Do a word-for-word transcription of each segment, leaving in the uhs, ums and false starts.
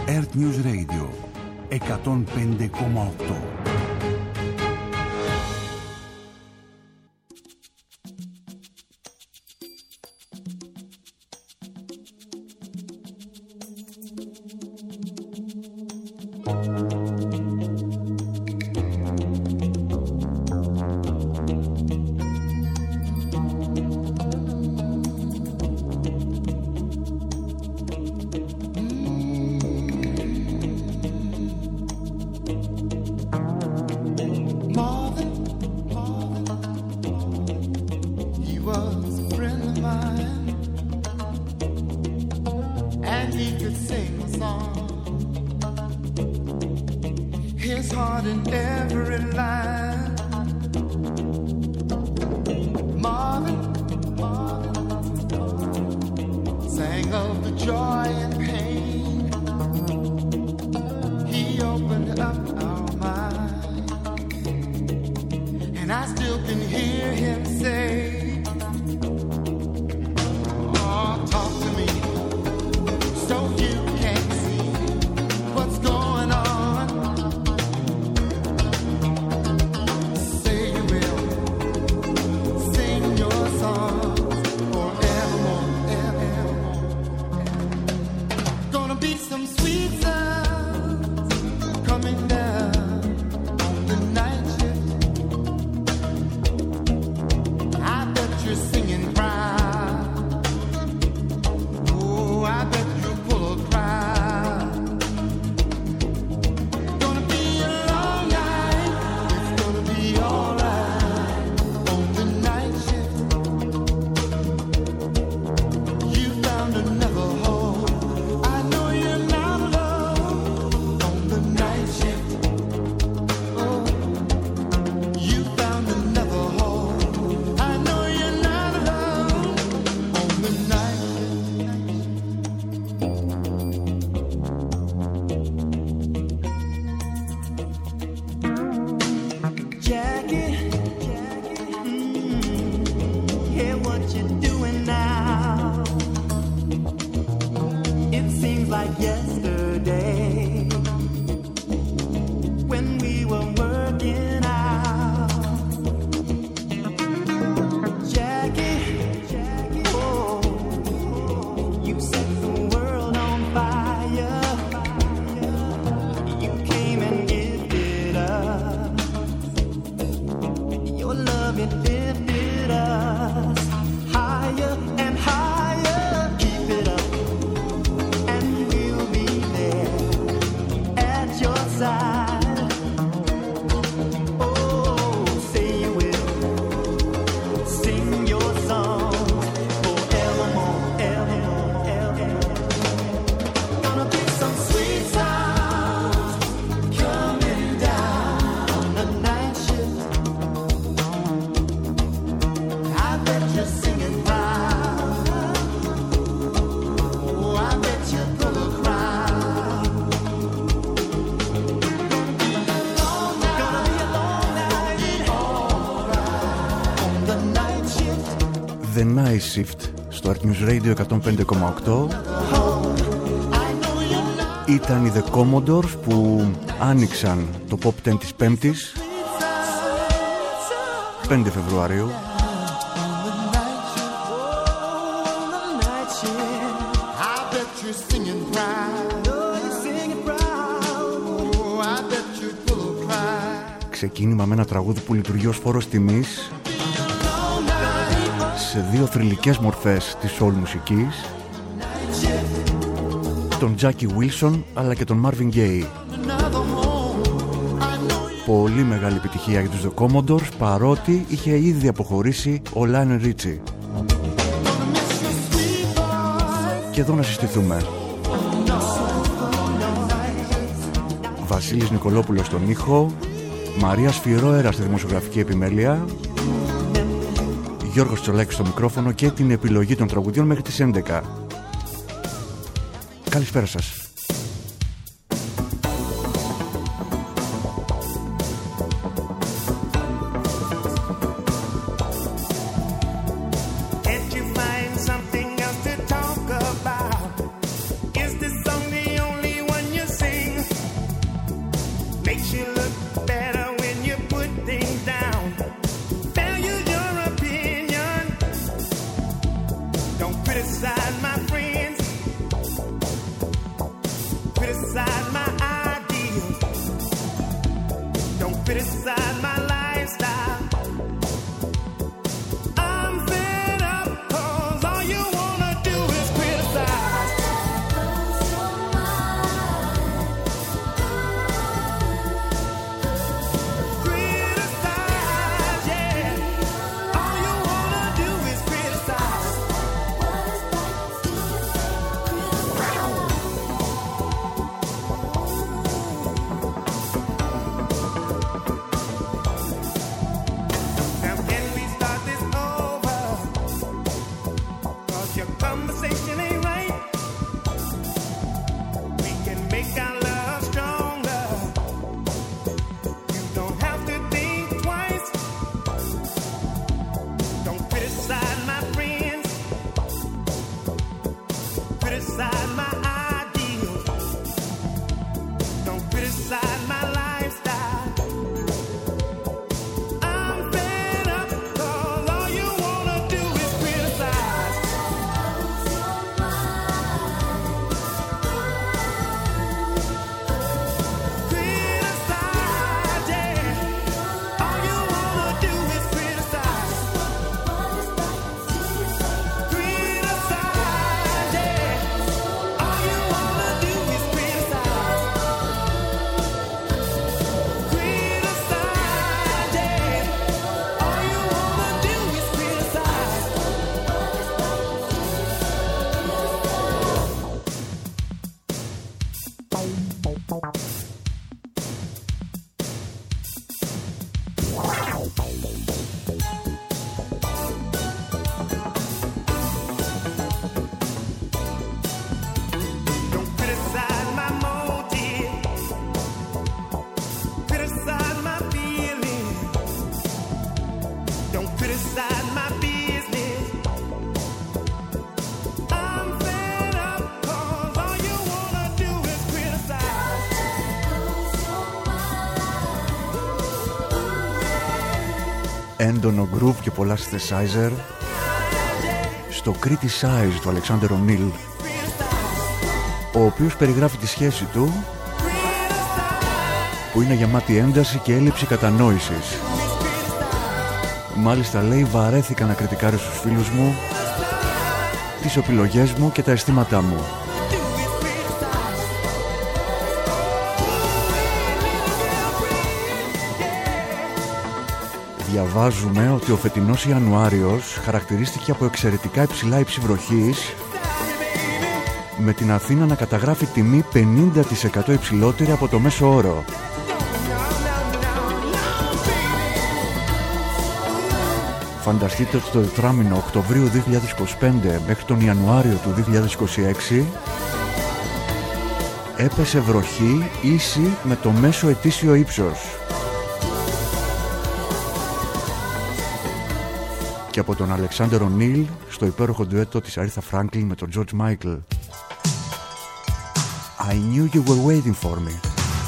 Earth News Radio εκατόν πέντε κόμμα οκτώ. The Night Shift στο Earth News Radio εκατόν πέντε κόμμα οκτώ. Ήταν οι The Commodores που άνοιξαν το Pop δέκα της Πέμπτης, πέντε Φεβρουαρίου. Ξεκίνημα με ένα τραγούδι που λειτουργεί ως φόρος τιμής σε δύο θρυλικές μορφές της soul μουσικής, τον Jackie Wilson αλλά και τον Marvin Gaye. Πολύ μεγάλη επιτυχία για τους The Commodores, παρότι είχε ήδη αποχωρήσει ο Lionel Richie. Και εδώ να συστηθούμε. Βασίλης Νικολόπουλος στον ήχο, Μαρία Σφυρόερα στη δημοσιογραφική επιμέλεια, Γιώργος Τσολάκης στο μικρόφωνο και την επιλογή των τραγουδιών μέχρι τις έντεκα. Καλησπέρα σας. Something else to talk about. Is this song the only one you criticize my ideals. Don't criticize my lifestyle. I'm fed up 'cause all you wanna do is criticize. Criticize, yeah. All you wanna do is criticize. Now can we start this over? 'Cause your conversation ain't right. We can make our love stronger. You don't have to think twice. Don't criticize my friends. Criticize my ideals. Don't criticize my lifestyle. I'm fed up 'cause all you wanna do is criticize. Criticize, yeah. All you wanna do is criticize. Criticize, yeah. All you wanna do is criticize. Criticize, yeah. All you wanna do is criticize. Don't criticize my motive. Criticize my feelings. Don't criticize my business. I'm fed up 'cause all you wanna do is criticize. Έντονο groove και πολλά synthesizer στο Criticize του Alexander O'Neal, ο οποίος περιγράφει τη σχέση του που είναι γεμάτη ένταση και έλλειψη κατανόησης. Μάλιστα λέει, βαρέθηκα να κριτικάρω στους φίλους μου, τις επιλογές μου και τα αισθήματά μου. Διαβάζουμε ότι ο φετινός Ιανουάριος χαρακτηρίστηκε από εξαιρετικά υψηλά ύψη βροχής, με την Αθήνα να καταγράφει τιμή πενήντα τοις εκατό υψηλότερη από το μέσο όρο. Φανταστείτε ότι το τετράμηνο Οκτωβρίου δύο χιλιάδες είκοσι πέντε μέχρι τον Ιανουάριο του δύο χιλιάδες είκοσι έξι έπεσε βροχή ίση με το μέσο ετήσιο ύψος. Και από τον Alexander O'Neal στο υπέροχο ντουέτο της Aretha Franklin με τον George Michael. I knew you were waiting for me.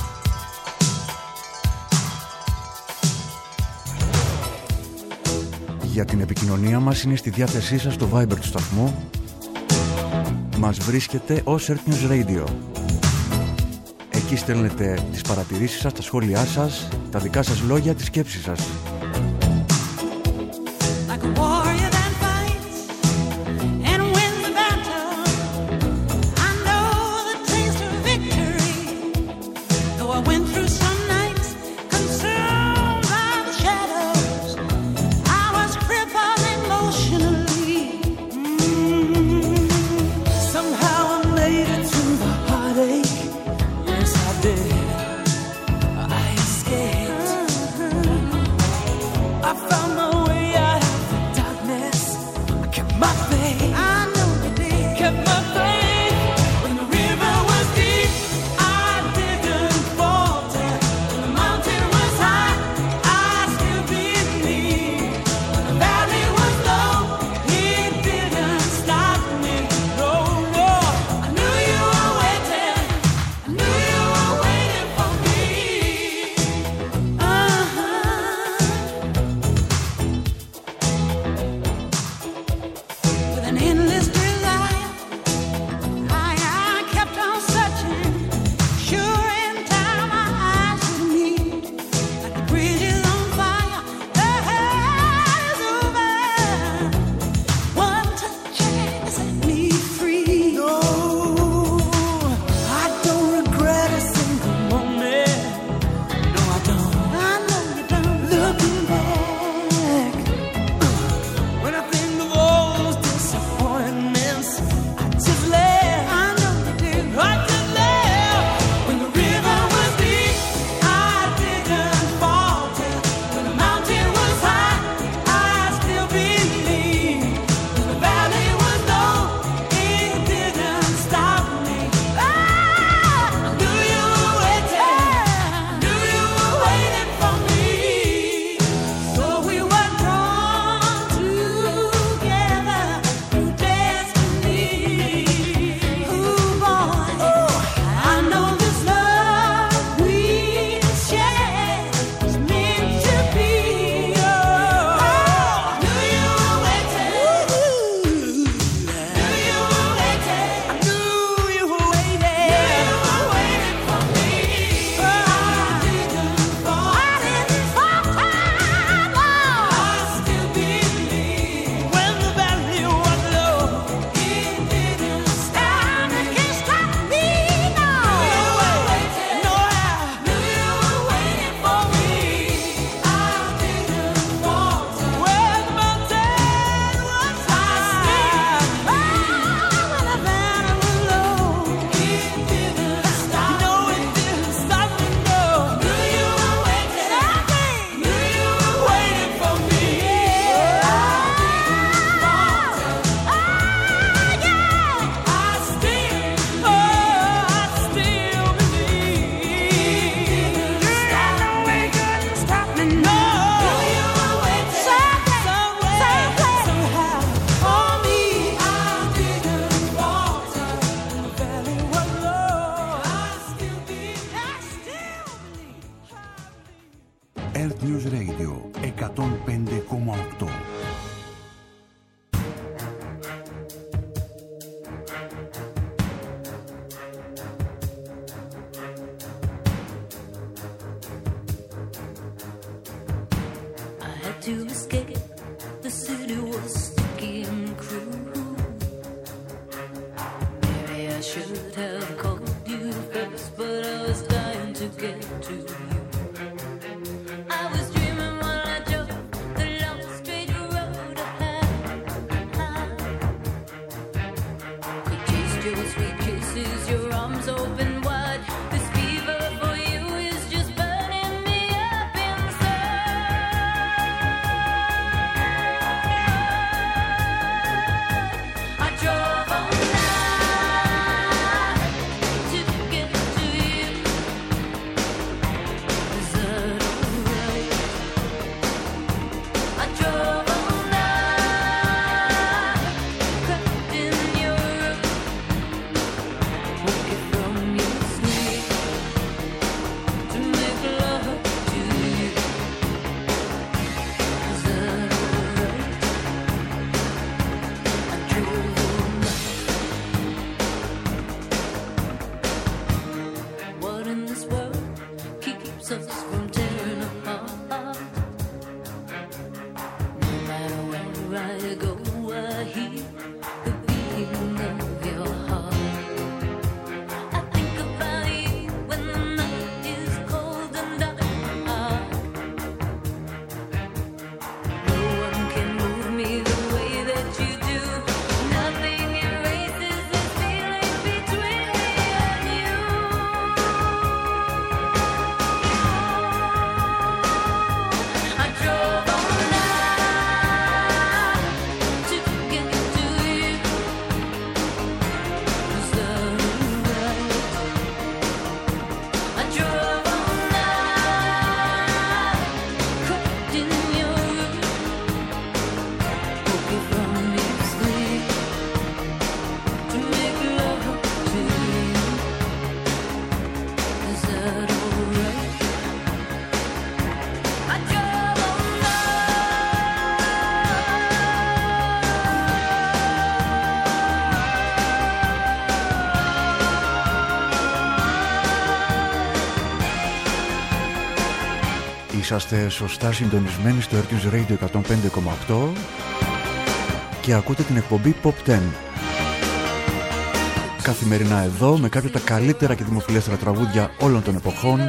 Για την επικοινωνία μας είναι στη διάθεσή σας το Viber του σταθμού. Μας βρίσκεται ως Earth News Radio. Εκεί στέλνετε τις παρατηρήσεις σας, τα σχόλιά σας, τα δικά σας λόγια, τις σκέψεις σας. Yes, I did. I escaped. Earth News Radio εκατόν πέντε κόμμα οκτώ. To escape, the city was sticky and cruel. Maybe I should have called you first, but I was dying to get to you. I was dreaming while I drove the long straight road ahead. Could taste your sweet kisses, your arms open wide. This fever for you is just burning me up inside. I drove all night to get to you. Is that alright? I drove all night, crept in your room, woke you from your sleep to make love to you. Is that alright? I drove all night. What in this world keeps us from tearing apart? No matter where I go, I hear the beating of your heart. I think about you when the night is cold and dark. No one can move me the way that you do. Nothing erases this feeling between me and you. I drove all night to get to you. Is that alright? I drove all night, crept in your room, woke you from your sleep to make love to you. Is that alright? I drove all Είσαστε σωστά συντονισμένοι στο Earth News Radio εκατόν πέντε κόμμα οκτώ και ακούτε την εκπομπή Pop δέκα. Καθημερινά εδώ με κάποια από τα καλύτερα και δημοφιλέστερα τραγούδια όλων των εποχών,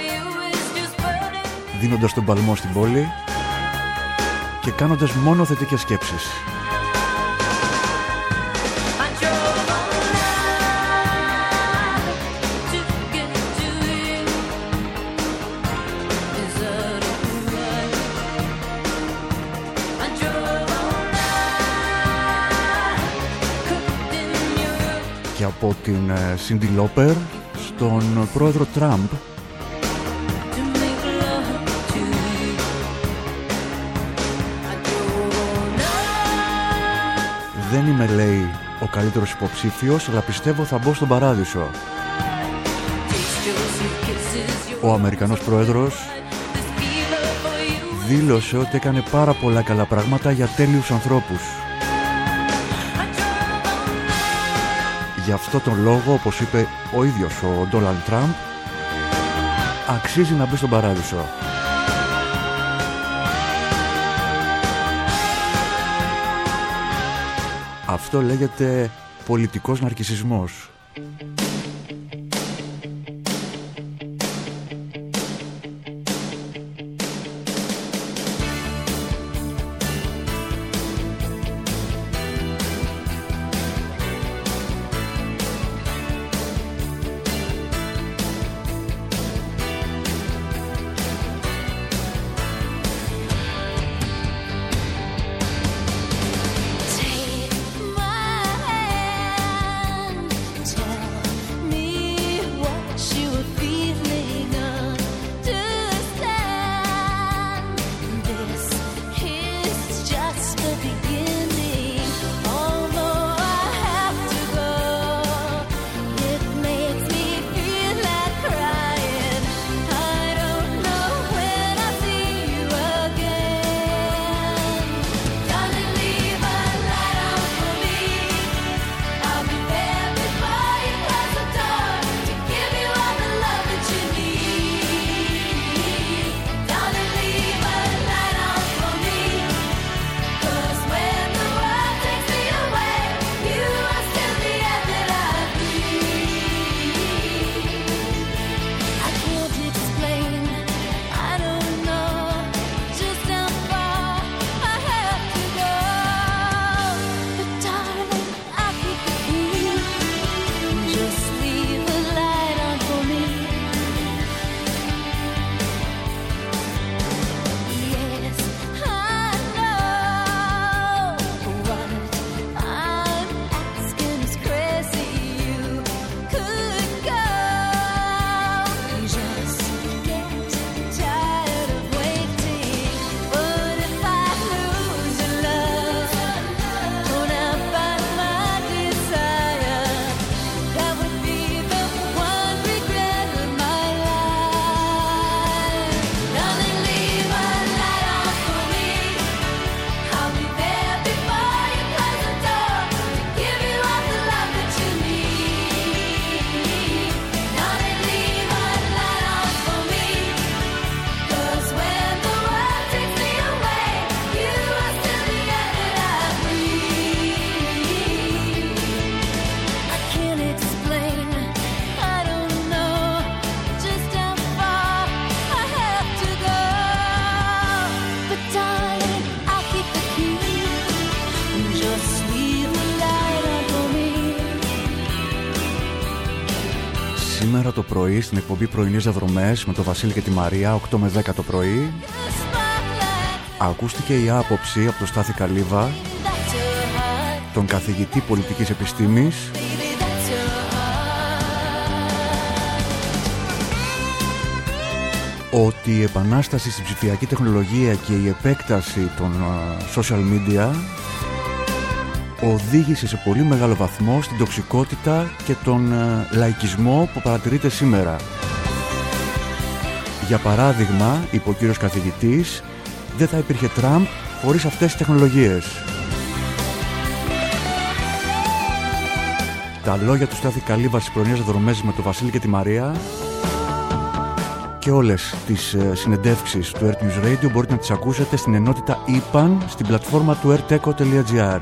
δίνοντας τον παλμό στην πόλη και κάνοντας μόνο θετικές σκέψεις. Και από την Cindy Lauper στον πρόεδρο Τραμπ, δεν είμαι, λέει, ο καλύτερος υποψήφιος, αλλά πιστεύω θα μπω στον παράδεισο. Ο Αμερικανός πρόεδρος δήλωσε ότι έκανε πάρα πολλά καλά πράγματα για τέλειους ανθρώπους. Γι' αυτό τον λόγο, όπως είπε ο ίδιος ο Ντόναλντ Τραμπ, αξίζει να μπει στον παράδεισο. Αυτό λέγεται πολιτικός ναρκισσισμός. Take my hand, tell Σήμερα το πρωί στην εκπομπή Πρωινές Διαδρομές με τον Βασίλη και τη Μαρία, οκτώ με δέκα το πρωί, ακούστηκε η άποψη από τον Στάθη Καλύβα, τον καθηγητή πολιτικής επιστήμης, ότι η επανάσταση στην ψηφιακή τεχνολογία και η επέκταση των social media οδήγησε σε πολύ μεγάλο βαθμό στην τοξικότητα και τον λαϊκισμό που παρατηρείται σήμερα. Για παράδειγμα, είπε ο κύριος καθηγητής, δεν θα υπήρχε Τραμπ χωρίς αυτές τις τεχνολογίες. Τα λόγια του Στάθη Καλύβα στις πρωινές δρομές με τον Βασίλη και τη Μαρία και όλες τις συνεντεύξεις του Earth News Radio μπορείτε να τις ακούσετε στην ενότητα ι παν στην πλατφόρμα του eartheco τελεία gr.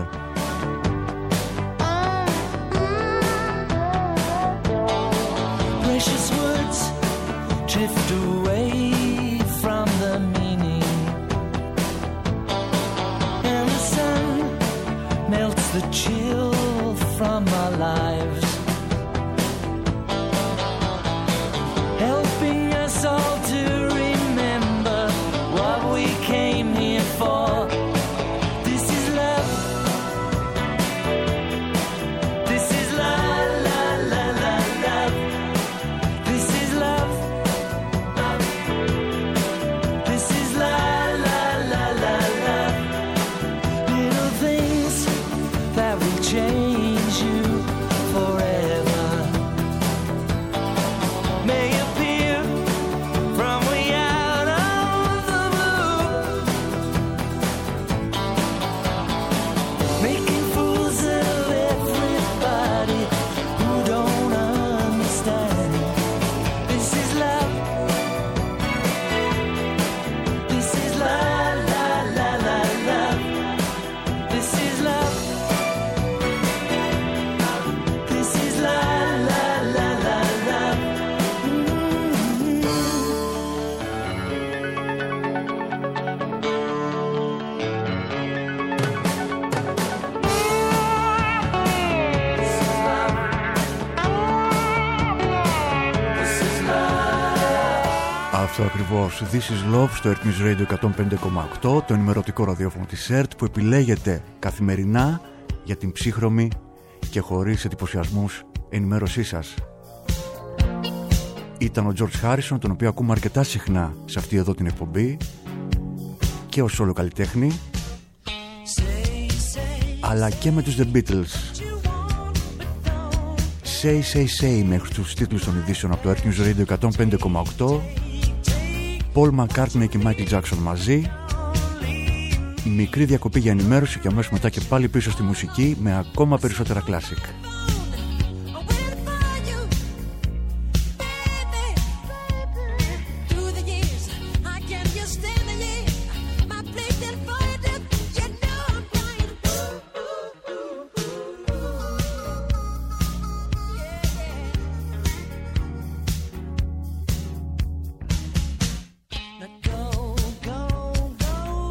Αυτό ακριβώς, This is Love στο Earth News Radio εκατόν πέντε κόμμα οκτώ, το ενημερωτικό ραδιόφωνο της ΕΡΤ που επιλέγεται καθημερινά για την ψύχρωμη και χωρίς εντυπωσιασμούς ενημέρωσή σας. Ήταν ο George Harrison, τον οποίο ακούμε αρκετά συχνά σε αυτή εδώ την εκπομπή και ως όλο καλλιτέχνη, αλλά και με τους The Beatles. Say, say, say μέχρι τους τίτλους των ειδήσεων από το Earth News Radio εκατόν πέντε κόμμα οκτώ. Paul McCartney και Michael Jackson μαζί. Μικρή διακοπή για ενημέρωση και αμέσως μετά και πάλι πίσω στη μουσική με ακόμα περισσότερα classic.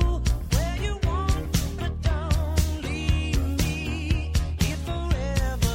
Forever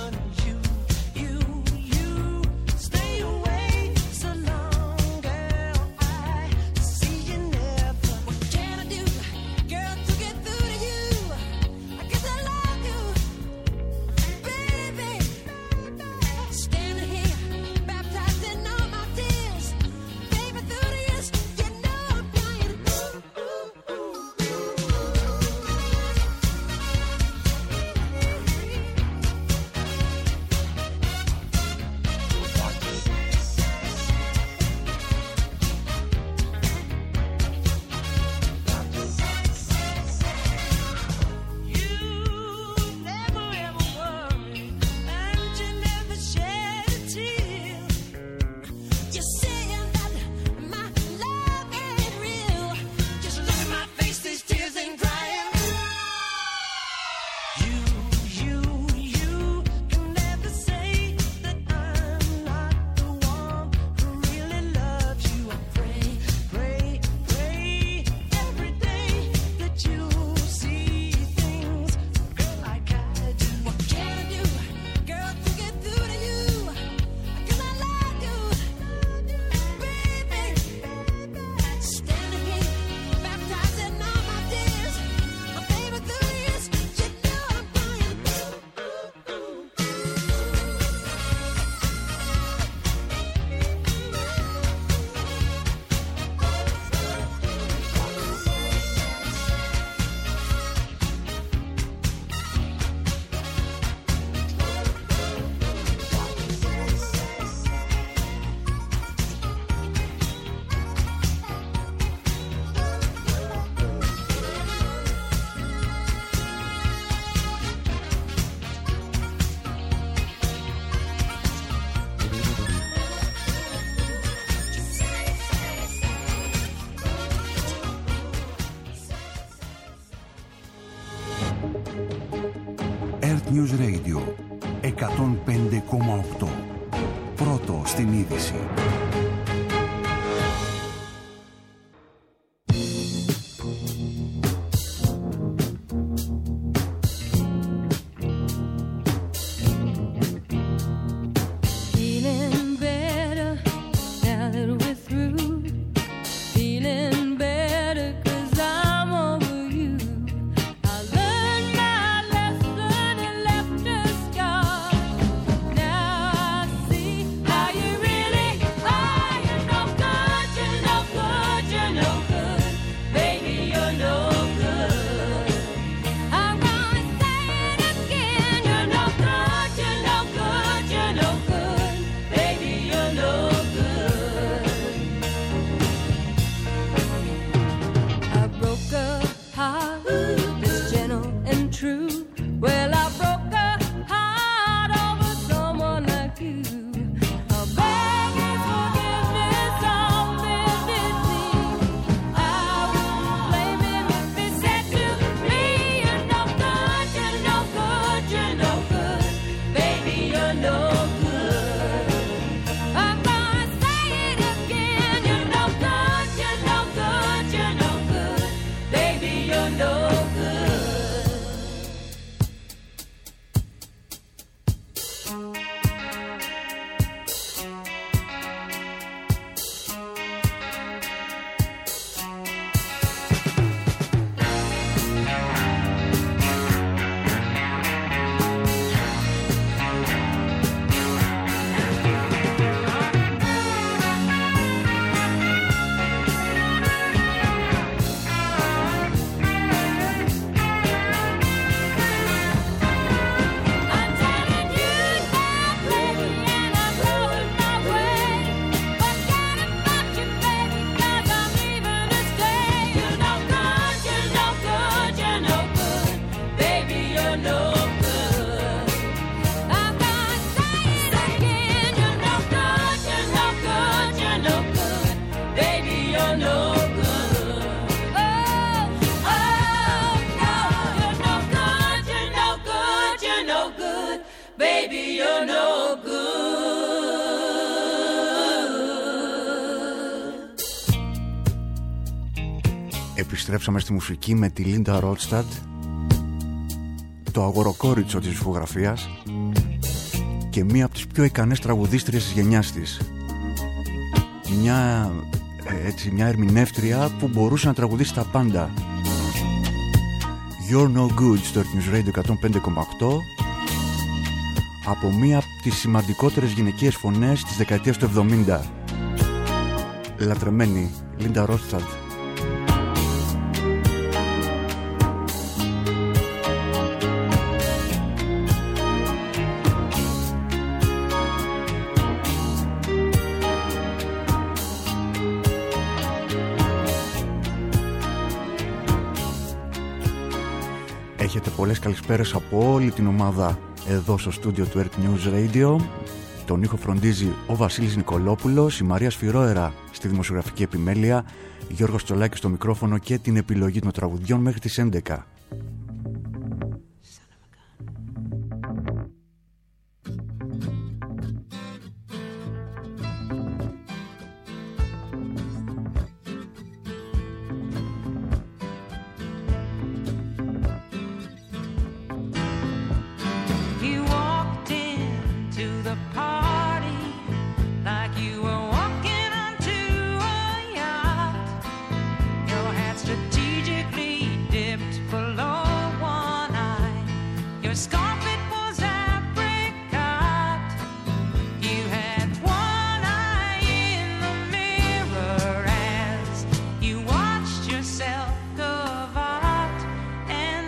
Earth News Radio εκατόν πέντε κόμμα οκτώ. Πρώτο στην είδηση. Επιστρέψαμε στη μουσική με τη Λίντα Ρότσταντ, το αγοροκόριτσο της δισκογραφίας και μία από τις πιο ικανές τραγουδίστριες της γενιάς της. Μια, έτσι, μια ερμηνεύτρια που μπορούσε να τραγουδήσει τα πάντα. You're No Good στο Earth News Radio εκατόν πέντε κόμμα οκτώ, από μία από τις σημαντικότερες γυναικείες φωνές της δεκαετίας του εβδομήντα. Λατρεμένη Λίντα Ρότσταντ. Έχετε πολλές καλησπέρες από όλη την ομάδα εδώ στο στούντιο του Earth News Radio. Τον ήχο φροντίζει ο Βασίλης Νικολόπουλος, η Μαρία Σφυρόερα στη δημοσιογραφική επιμέλεια, Γιώργος Τσολάκης στο μικρόφωνο και την επιλογή των τραγουδιών μέχρι τις έντεκα.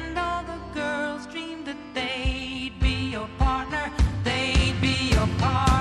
They'd be your partner, they'd be your partner.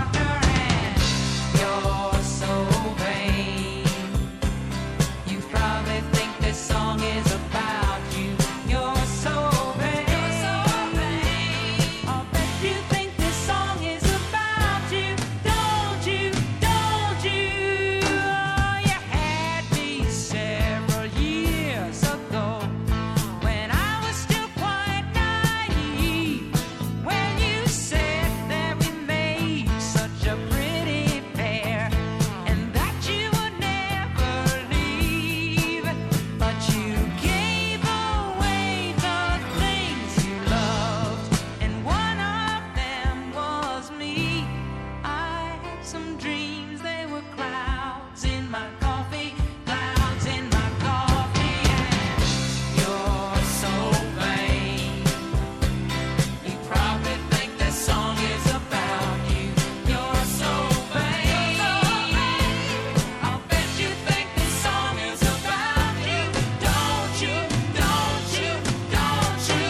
some dreams, they were clouds in my coffee, clouds in my coffee. And you're so vain, you probably think this song is about you. You're so vain, I'll bet you think this song is about you. Don't you, don't you, don't you?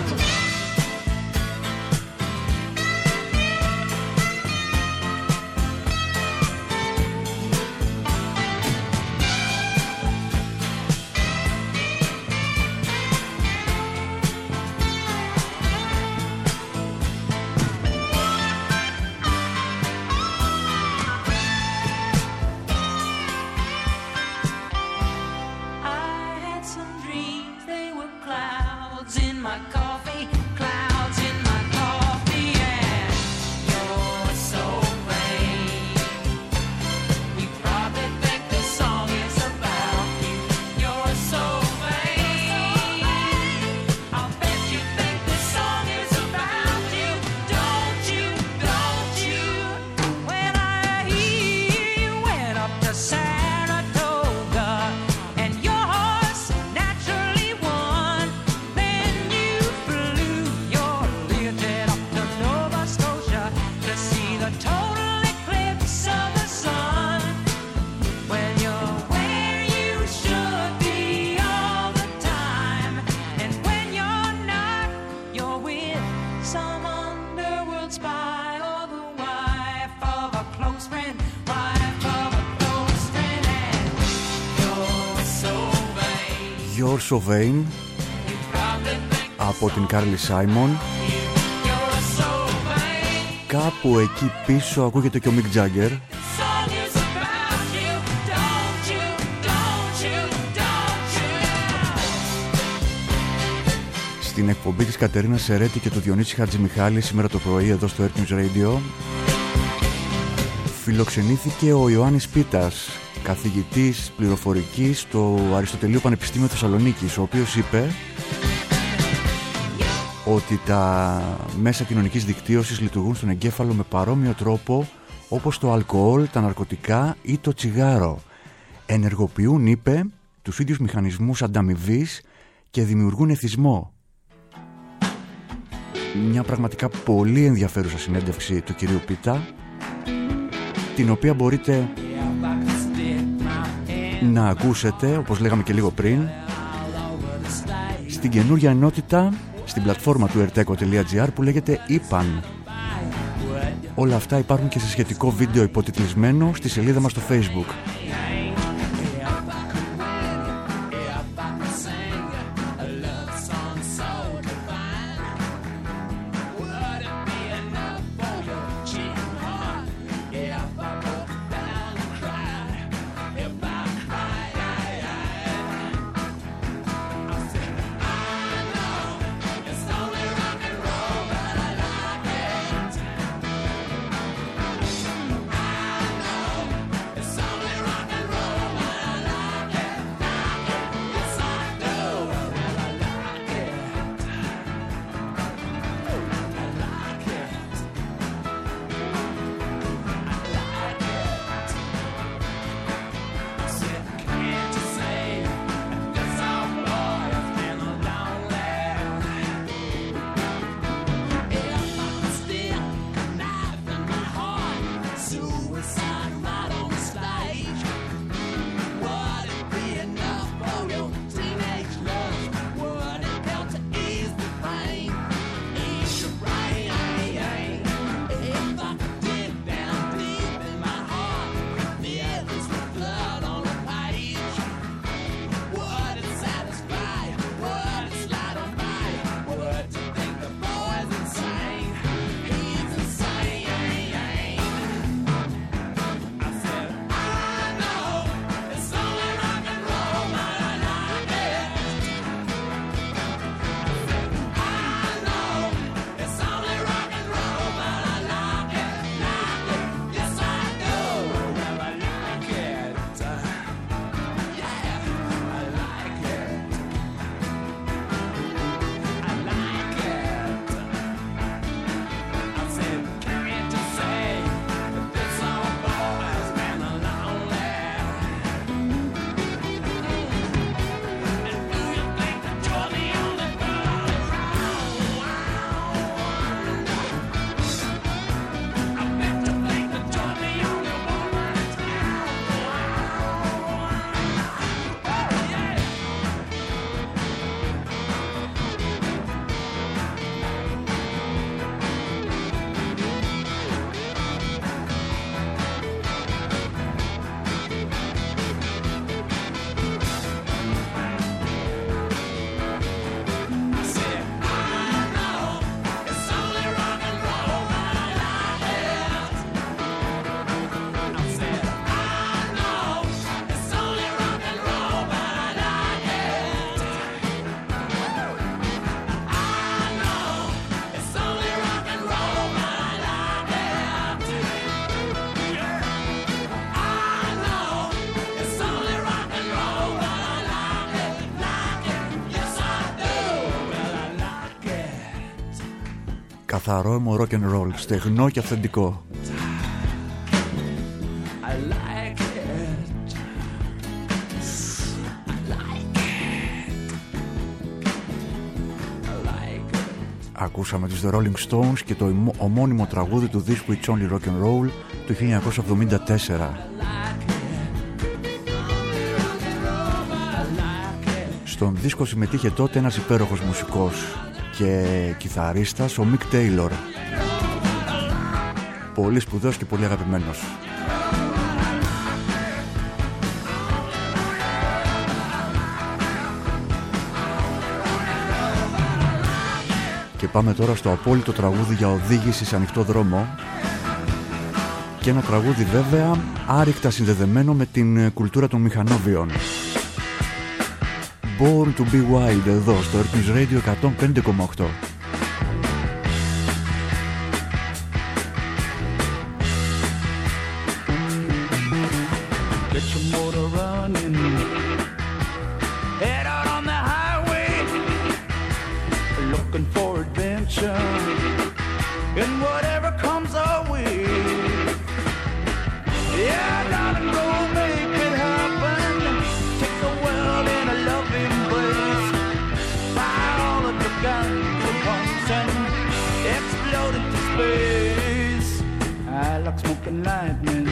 I had some dreams, they were clouds in my coffee, clouds in my coffee. And you're so vain, you probably think this song is about you. You're so vain, I'll bet you think this song is about you. Don't you, don't you? When I hear you went up to Saratoga and your horse naturally won, then you flew your Learjet up to Nova Scotia to see the total eclipse of the sun. When you're where you should be all the time, and when you're not, you're with some underworld spy or the wife of a close friend, wife of a close friend. And you're so vain, You're So Vain you probably think από την Κάρλι Σάιμον. you're so vain. Κάπου εκεί πίσω ακούγεται και ο Μικ Τζάγκερ. Song is about you. Don't you, don't you, don't you? Στην εκπομπή της Κατερίνας Σερέτη και του Διονύση Χατζημιχάλη σήμερα το πρωί εδώ στο Earth News Radio φιλοξενήθηκε ο Ιωάννης Πίτας, καθηγητής πληροφορικής στο Αριστοτελείο Πανεπιστήμιο Θεσσαλονίκης, ο οποίος είπε ότι τα μέσα κοινωνικής δικτύωσης λειτουργούν στον εγκέφαλο με παρόμοιο τρόπο όπως το αλκοόλ, τα ναρκωτικά ή το τσιγάρο. Ενεργοποιούν, είπε, τους ίδιους μηχανισμούς ανταμοιβής και δημιουργούν εθισμό. Μια πραγματικά πολύ ενδιαφέρουσα συνέντευξη του κυρίου Πίτα, την οποία μπορείτε να ακούσετε, όπως λέγαμε και λίγο πριν, στην καινούργια ενότητα στην πλατφόρμα του ερτέκο τελεία τζι άρ που λέγεται ΙΠΑΝ. Όλα αυτά υπάρχουν και σε σχετικό βίντεο υποτιτλισμένο στη σελίδα μας στο Facebook. It's only rock and roll. Καθαρό emo rock and roll, στεγνό και αυθεντικό. I like it. I like it. I like it. Ακούσαμε τους The Rolling Stones και το ομώνυμο τραγούδι του δίσκου It's Only Rock and Roll του χίλια εννιακόσια εβδομήντα τέσσερα. Στον δίσκο συμμετείχε τότε ένας υπέροχος μουσικός και κιθαρίστας, ο Mick Taylor. Πολύ σπουδαίος και πολύ αγαπημένος. Και πάμε τώρα στο απόλυτο τραγούδι για οδήγηση σε ανοιχτό δρόμο. Και ένα τραγούδι βέβαια άρρηκτα συνδεδεμένο με την κουλτούρα των μηχανόβιων. Born to be Wild εδώ στο Earth News Radio εκατόν πέντε κόμμα οκτώ. Get your motor running. Head out on the highway. Looking for adventure. And whatever comes our way. Yeah, darling, go make it happen. Take the world in a loving embrace. Fire all of your guns at once and explode into space. I like smoking lightning.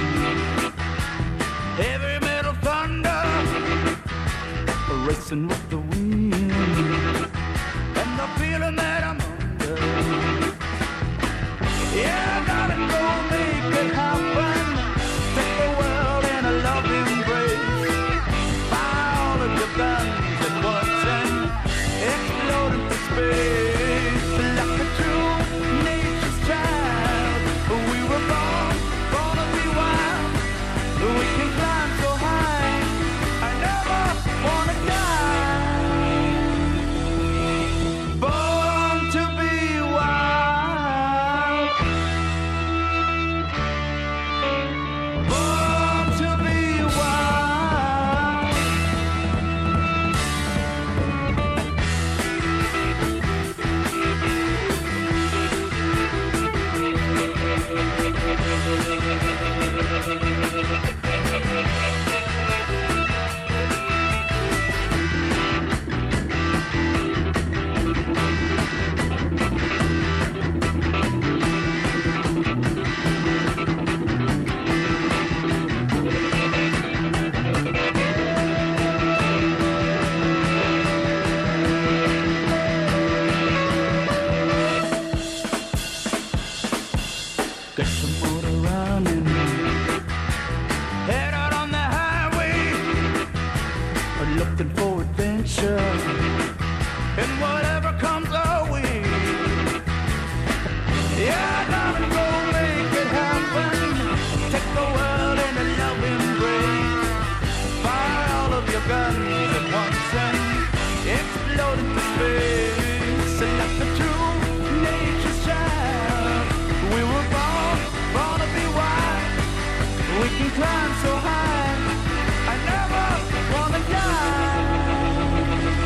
Heavy metal thunder, racing with the wind, and the feeling that I'm under. Yeah, darling, go make it happen. Take the world in a loving embrace. Fire all of your guns at once and explode into space. Like a true nature's child, we were born, born to be wild. We can climb so high, I never wanna die. Born to be wild. Born to be wild. Get some motor running. Head out on the highway. We're looking for adventure. And whatever comes our way. Yeah, darling, go make it happen. Take the world in a loving embrace. Fire all of your guns at once and explode into space. And like the true nature's child, we were born, born to be wild. We can climb so high, I never wanna die.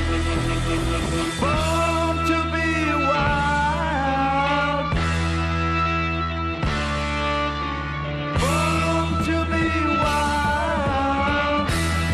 Born to be wild. Born to be wild.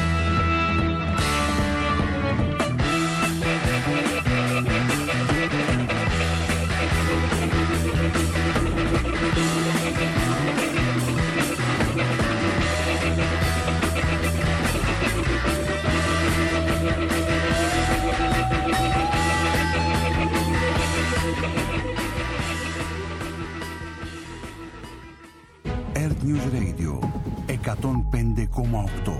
Earth News Radio εκατόν πέντε κόμμα οκτώ.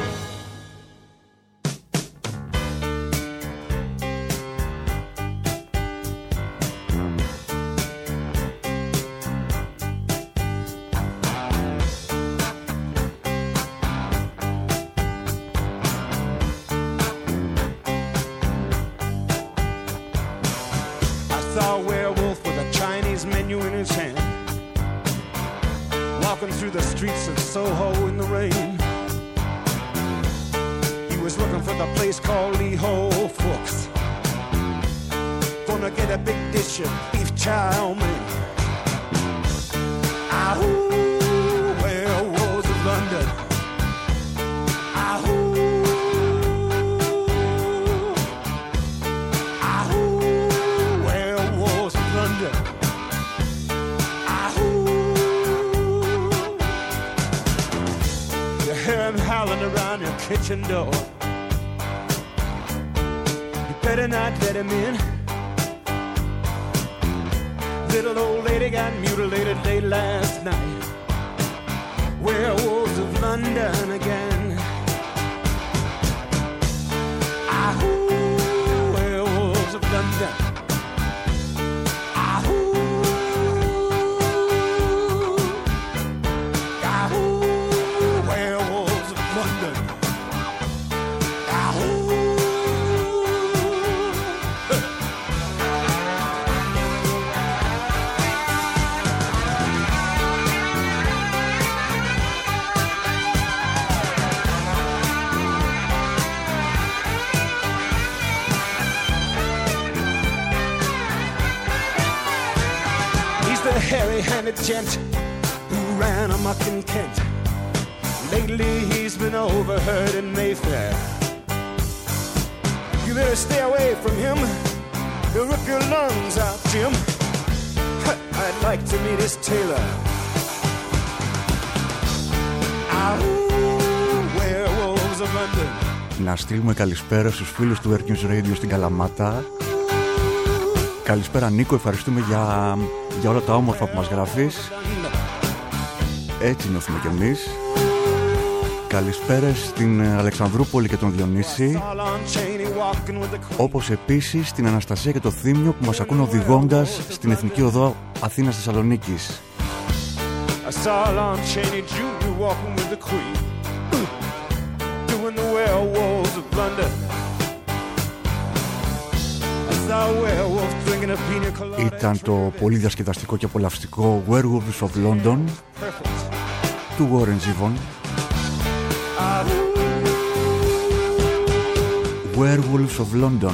Saw a werewolf with a Chinese menu in his hand, walking through the streets of Soho in the rain. He was looking for the place called Lee Ho Fooks. Gonna get a big dish of beef child man. Ah, ooh, werewolves of London. Ah, ooh, ah, ooh, werewolves of London. Ah, ooh, you hear him howling around your kitchen door. You better not let him in. Little old lady got mutilated late last night. Werewolves of London again. Ah, ooh, werewolves of London. Ah, ooh, ah, ooh, werewolves of London. Ah, ooh. Hairy-handed gent who ran amok in Kent. Lately he's been overheard in Mayfair. You better stay away from him. He'll rip your lungs out, Jim. I'd like to meet his tailor. Ah, werewolves of London. Να στείλουμε καλησπέρα στους φίλους του Air News Radio στην Καλαμάτα. Καλησπέρα Νίκο, ευχαριστούμε για, για όλα τα όμορφα που μας γράφεις. Έτσι νιώθουμε κι εμείς. Καλησπέρα στην Αλεξανδρούπολη και τον Διονύση. Όπως επίσης στην Αναστασία και το Θήμιο που μας ακούν οδηγώντας στην Εθνική Οδό Αθήνας Θεσσαλονίκης. Ήταν το πολύ διασκεδαστικό και απολαυστικό Werewolves of London του Warren Zevon. Werewolves of London,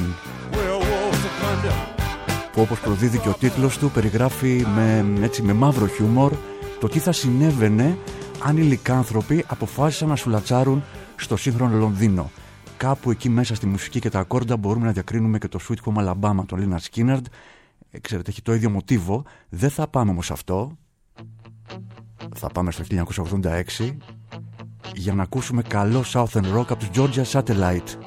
που όπως προδίδει και ο τίτλος του περιγράφει με, έτσι, με μαύρο χιούμορ το τι θα συνέβαινε αν οι λυκάνθρωποι αποφάσισαν να σουλατσάρουν στο σύγχρονο Λονδίνο. Κάπου εκεί μέσα στη μουσική και τα ακόρντα μπορούμε να διακρίνουμε και το Sweet Home Alabama των Lynyrd Skynyrd. Ε, ξέρετε, έχει το ίδιο μοτίβο. Δεν θα πάμε όμως αυτό. Θα πάμε στο χίλια εννιακόσια ογδόντα έξι για να ακούσουμε καλό Southern Rock από τους Georgia Satellite.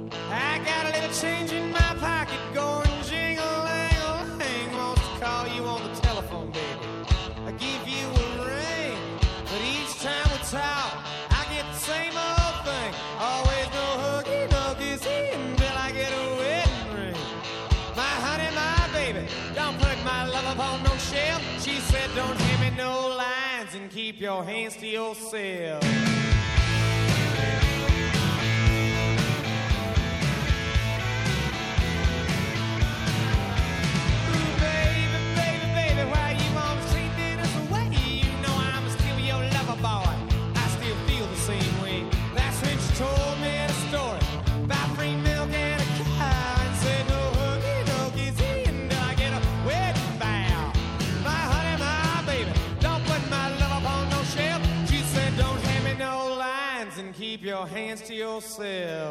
Keep your hands to yourself. Ooh, baby, baby, baby, why you wanna treat me this way? You know I'm still your lover boy. I still feel the same way. That's when she told me the story about free milk and a cow and said no hooky, no kissy until I get a wedding vow. My honey, my baby, don't put my love upon no shelf. She said don't hand me no lines and keep your hands to yourself.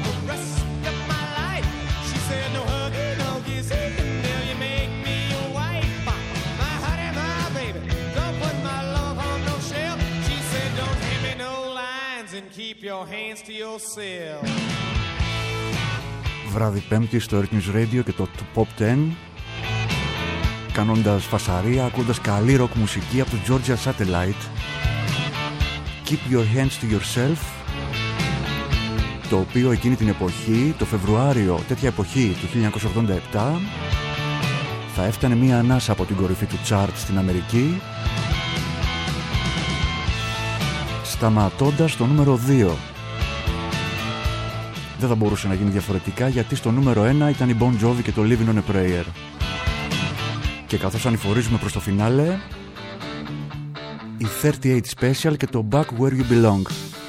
Away. and keep your hands to yourself. Βράδυ Πέμπτη στο Earth News Radio και το Pop δέκα, κάνοντας φασαρία, ακούγοντας καλή ροκ μουσική από το Georgia Satellite. Keep your hands to yourself, το οποίο εκείνη την εποχή, το Φεβρουάριο, τέτοια εποχή του χίλια εννιακόσια ογδόντα επτά, θα έφτανε μία ανάσα από την κορυφή του chart στην Αμερική, σταματώντας το νούμερο δύο. Δεν θα μπορούσε να γίνει διαφορετικά, γιατί στο νούμερο ένα ήταν η Bon Jovi και το Living on a Prayer. Και καθώς ανηφορίζουμε προς το φινάλε, η τριάντα οκτώ Special και το Back Where You Belong.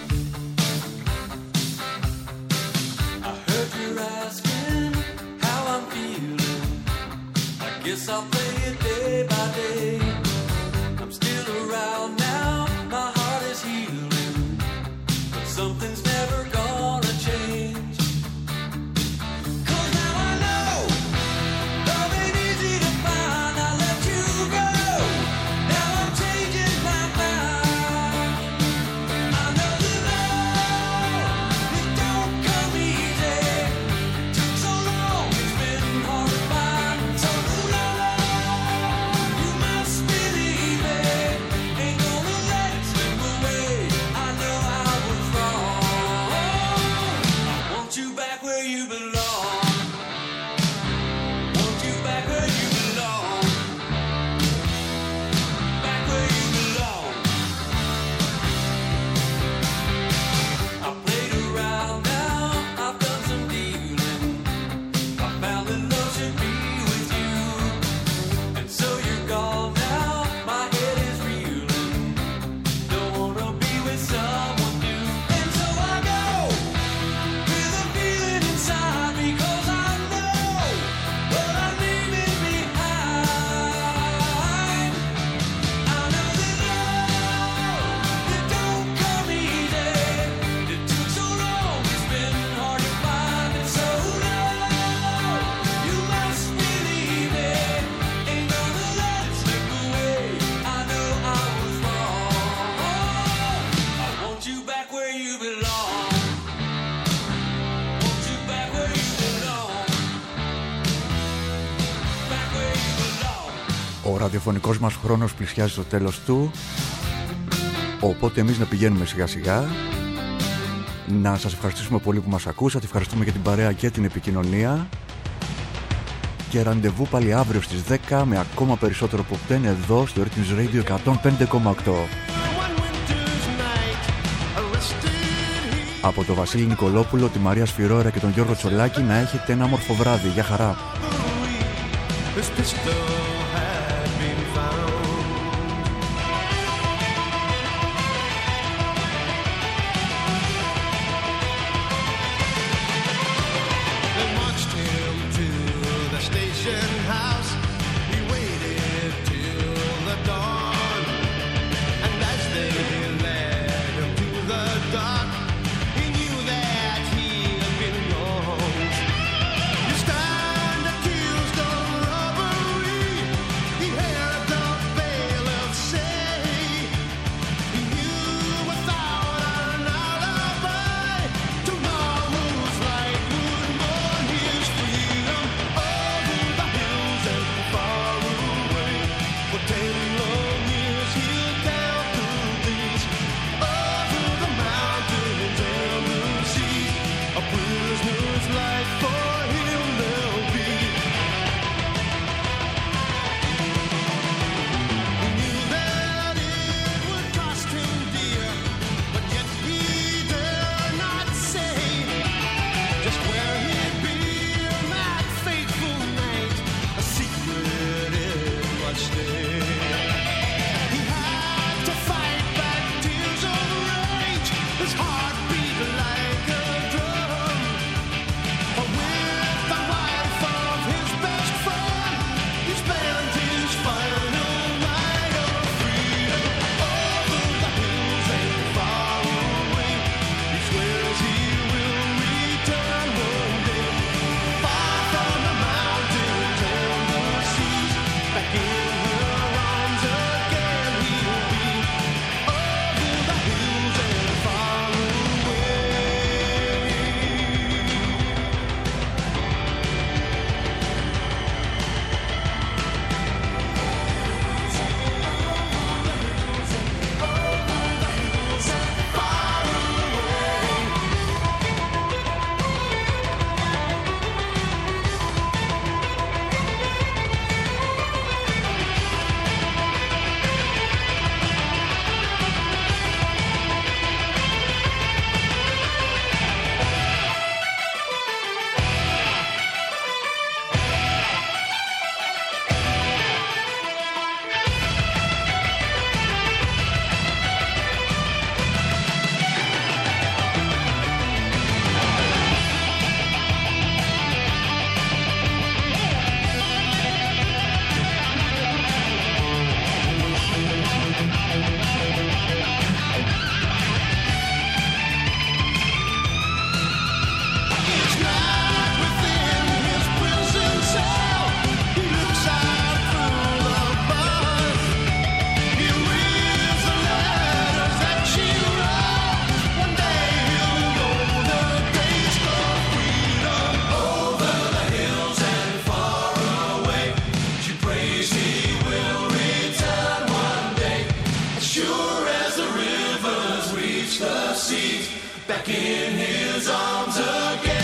Ο ραδιοφωνικός μας χρόνος πλησιάζει στο τέλος του, οπότε εμείς να πηγαίνουμε σιγά σιγά. Να σας ευχαριστήσουμε πολύ που μας ακούσατε, ευχαριστούμε για την παρέα και την επικοινωνία και ραντεβού πάλι αύριο στις δέκα με ακόμα περισσότερο Pop δέκα εδώ στο Earth News Radio εκατόν πέντε κόμμα οκτώ. Από το Βασίλη Νικολόπουλο, τη Μαρία Σφυρόερα και τον Γιώργο Τσολάκη, να έχετε ένα όμορφο βράδυ. Γεια χαρά. Stand accused of robbery. seat, back in his arms again.